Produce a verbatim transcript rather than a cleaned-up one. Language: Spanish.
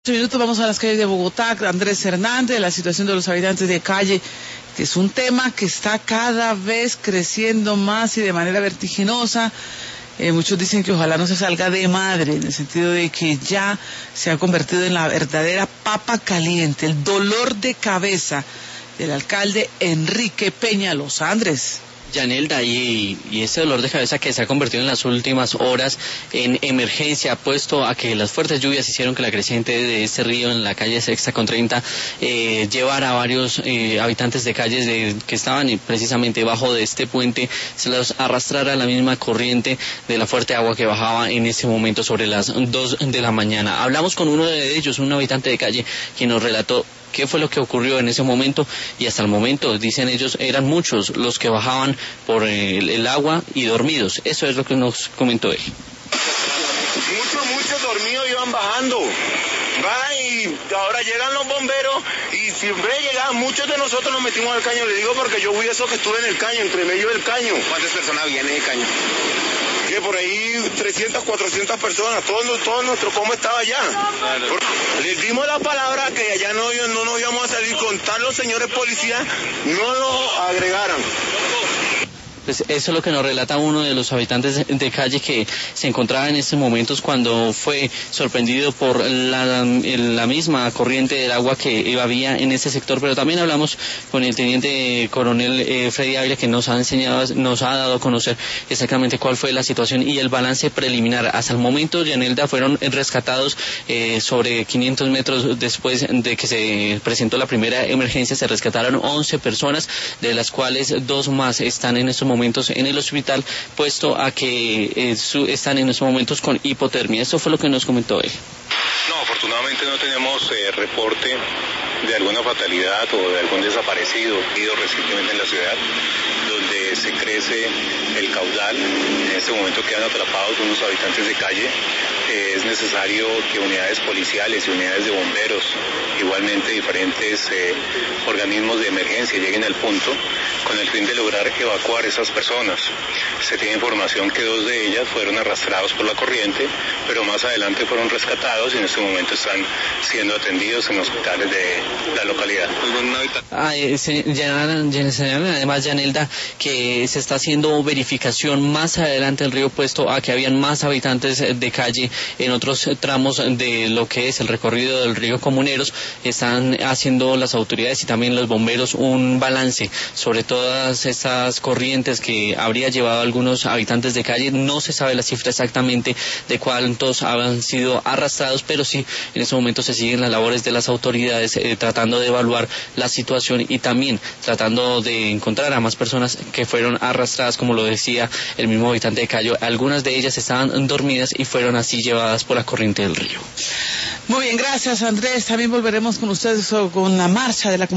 Minutos vamos a las calles de Bogotá. Andrés Hernández, la situación de los habitantes de calle, que es un tema que está cada vez creciendo más y de manera vertiginosa. Eh, muchos dicen que ojalá no se salga de madre, en el sentido de que ya se ha convertido en la verdadera papa caliente, el dolor de cabeza del alcalde Enrique Peñalosa. Andrés. Yanelda, y, y este dolor de cabeza que se ha convertido en las últimas horas en emergencia, puesto a que las fuertes lluvias hicieron que la creciente de este río en la calle Sexta con treinta eh, llevara a varios eh, habitantes de calles de, que estaban precisamente debajo de este puente, se los arrastrara la misma corriente de la fuerte agua que bajaba en ese momento sobre las dos de la mañana. Hablamos con uno de ellos, un habitante de calle, quien nos relató qué fue lo que ocurrió en ese momento, y hasta el momento, dicen ellos, eran muchos los que bajaban por el, el agua y dormidos. Eso es lo que nos comentó él. Muchos, muchos dormidos iban bajando. Va y ahora llegan los bomberos y siempre llegaban, muchos de nosotros nos metimos al caño, le digo porque yo fui eso que estuve en el caño, entre medio del caño. ¿Cuántas personas habían en el caño? Que por ahí trescientas, cuatrocientas personas, todo, todo nuestro pomo estaba allá. Claro. Les dimos la palabra que allá no, no nos íbamos a salir, con tal los señores policías no lo agregaran. Pues eso es lo que nos relata uno de los habitantes de calle que se encontraba en estos momentos cuando fue sorprendido por la, la misma corriente del agua que había en ese sector. Pero también hablamos con el teniente coronel eh, Freddy Ávila, que nos ha enseñado, nos ha dado a conocer exactamente cuál fue la situación y el balance preliminar. Hasta el momento, Yanelda, fueron rescatados eh, sobre quinientos metros después de que se presentó la primera emergencia. Se rescataron once personas, de las cuales dos más están en estos momentos momentos en el hospital, puesto a que eh, su, están en estos momentos con hipotermia. Eso fue lo que nos comentó él. No, afortunadamente no tenemos eh, reporte de alguna fatalidad o de algún desaparecido ido recientemente en la ciudad, donde se crece el caudal. En este momento quedan atrapados unos habitantes de calle. Eh, es necesario que unidades policiales y unidades de bomberos, igualmente diferentes eh, organismos de emergencia, lleguen al punto con el fin de lograr evacuar esas personas. Se tiene información que dos de ellas fueron arrastrados por la corriente, pero más adelante fueron rescatados y en este momento están siendo atendidos en hospitales de la localidad. Ah, eh, se, ya, ya, señalan además, Yanelda, que se está haciendo verificación más adelante del río, puesto a que habían más habitantes de calle en otros tramos de lo que es el recorrido del río Comuneros. Están haciendo las autoridades y también los bomberos un balance sobre todas estas corrientes que habría llevado a algunos habitantes de calle. No se sabe la cifra exactamente de cuántos han sido arrastrados, pero sí, en este momento se siguen las labores de las autoridades eh, tratando de evaluar la situación y también tratando de encontrar a más personas que fueron arrastradas, como lo decía el mismo habitante de Cayo. Algunas de ellas estaban dormidas y fueron así llevadas por la corriente del río. Muy bien, gracias, Andrés. También volveremos con ustedes con la marcha de la